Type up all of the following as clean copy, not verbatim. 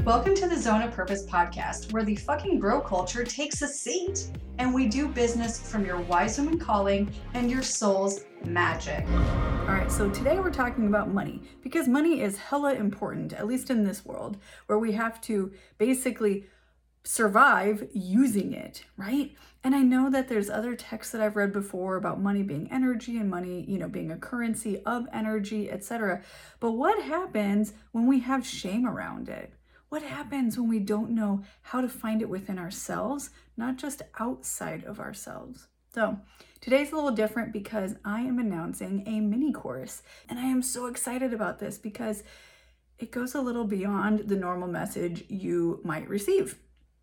Welcome to the Zone of Purpose podcast, where the fucking bro culture takes a seat and we do business from your wise woman calling and your soul's magic. All right, so today we're talking about money because money is hella important, at least in this world, where we have to basically survive using it, right? And I know that there's other texts that I've read before about money being energy and money, being a currency of energy, etc. But what happens when we have shame around it? What happens when we don't know how to find it within ourselves, not just outside of ourselves? So today's a little different because I am announcing a mini course, and I am so excited about this because it goes a little beyond the normal message you might receive.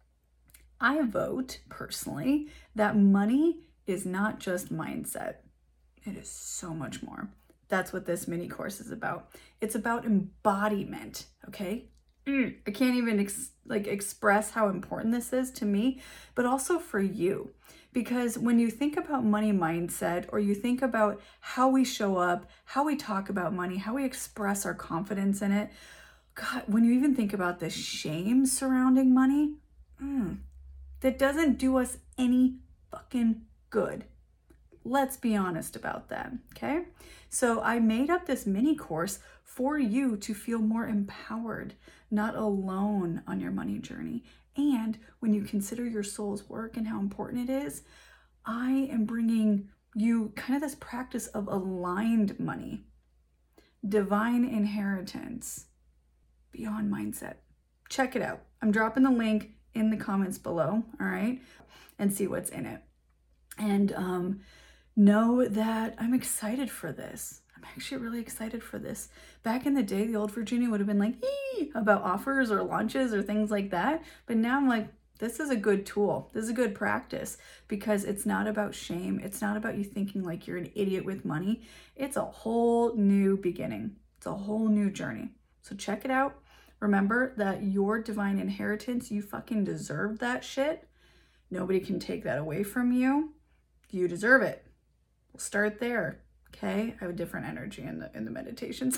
I vote personally that money is not just mindset. It is so much more. That's what this mini course is about. It's about embodiment, okay? I can't even express how important this is to me, but also for you. Because when you think about money mindset, or you think about how we show up, how we talk about money, how we express our confidence in it, God, when you even think about the shame surrounding money, that doesn't do us any fucking good. Let's be honest about that, okay? So I made up this mini course for you to feel more empowered, not alone on your money journey. And when you consider your soul's work and how important it is, I am bringing you kind of this practice of aligned money, divine inheritance, beyond mindset. Check it out. I'm dropping the link in the comments below, all right? And see what's in it. And know that I'm excited for this. I'm actually really excited for this. Back in the day, the old Virginia would have been like, about offers or launches or things like that. But now I'm like, this is a good tool. This is a good practice because it's not about shame. It's not about you thinking like you're an idiot with money. It's a whole new beginning. It's a whole new journey. So check it out. Remember that your divine inheritance, you fucking deserve that shit. Nobody can take that away from you. You deserve it. We'll start there. Okay, I have a different energy in the meditations.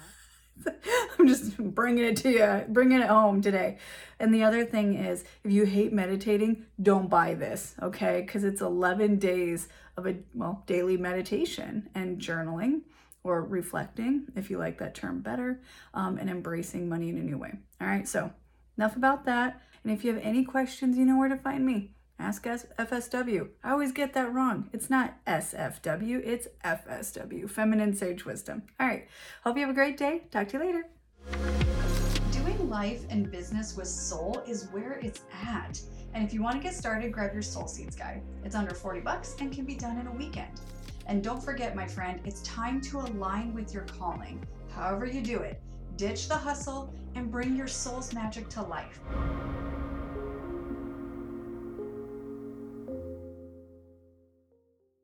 I'm just bringing it to you, bringing it home today. And the other thing is, if you hate meditating, don't buy this, okay? Because it's 11 days of daily meditation and journaling or reflecting, if you like that term better, and embracing money in a new way. All right, so enough about that. And if you have any questions, you know where to find me. Ask us FSW. I always get that wrong. It's not SFW, it's FSW, Feminine Sage Wisdom. All right, hope you have a great day. Talk to you later. Doing life and business with soul is where it's at. And if you want to get started, grab your Soul Seeds guide. It's under $40 and can be done in a weekend. And don't forget, my friend, it's time to align with your calling. However you do it, ditch the hustle and bring your soul's magic to life.